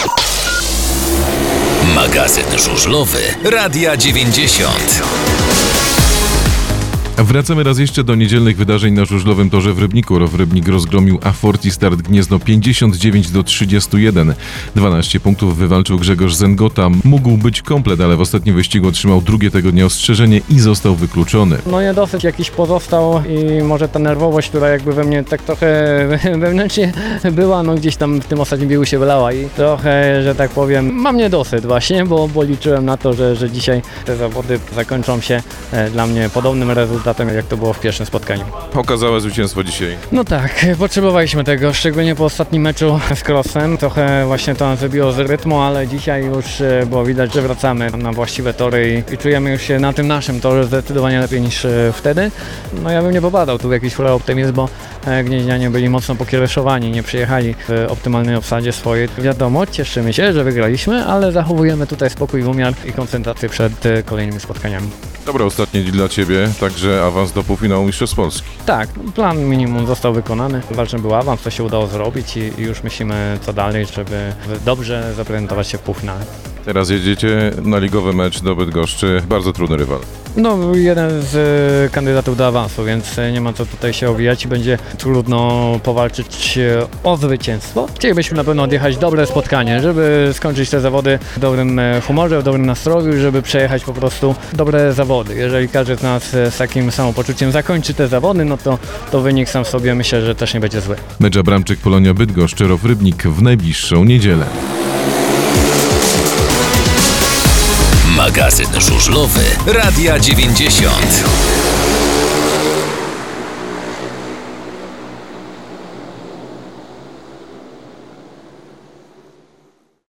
Magazyn żużlowy Radia 90. Wracamy raz jeszcze do niedzielnych wydarzeń na żużlowym torze w Rybniku. Rybnik rozgromił A-Forti Start Gniezno 59-31. 12 punktów wywalczył Grzegorz Zengota. Mógł być komplet, ale w ostatnim wyścigu otrzymał drugie tego dnia ostrzeżenie i został wykluczony. No niedosyt jakiś pozostał i może ta nerwowość, która jakby we mnie tak trochę wewnętrznie była, no gdzieś tam w tym ostatnim biegu się wylała i trochę, że tak powiem, mam niedosyt właśnie, bo liczyłem na to, że dzisiaj te zawody zakończą się dla mnie podobnym rezultatem, jak to było w pierwszym spotkaniu. Okazałe zwycięstwo dzisiaj. No tak, potrzebowaliśmy tego, szczególnie po ostatnim meczu z Crossem. Trochę właśnie to nas wybiło z rytmu, ale dzisiaj już było widać, że wracamy na właściwe tory i czujemy już się na tym naszym torze zdecydowanie lepiej niż wtedy. No ja bym nie popadał tu w jakiś full optymizm, bo gnieźnianie byli mocno pokiereszowani, nie przyjechali w optymalnej obsadzie swojej. Wiadomo, cieszymy się, że wygraliśmy, ale zachowujemy tutaj spokój, umiar i koncentrację przed kolejnymi spotkaniami. Dobra, ostatni dzień dla Ciebie, także awans do półfinału Mistrzostw Polski. Tak, plan minimum został wykonany. Ważny był awans, to się udało zrobić i już myślimy co dalej, żeby dobrze zaprezentować się w półfinale. Teraz jedziecie na ligowy mecz do Bydgoszczy, bardzo trudny rywal. No, jeden z kandydatów do awansu, więc nie ma co tutaj się owijać i będzie trudno powalczyć o zwycięstwo. Chcielibyśmy na pewno odjechać dobre spotkanie, żeby skończyć te zawody w dobrym humorze, w dobrym nastroju, żeby przejechać po prostu dobre zawody. Jeżeli każdy z nas z takim samopoczuciem zakończy te zawody, no to wynik sam w sobie myślę, że też nie będzie zły. Mecz Abramczyk Polonia Bydgoszcz, Czerów Rybnik w najbliższą niedzielę. Magazyn żużlowy Radia 90.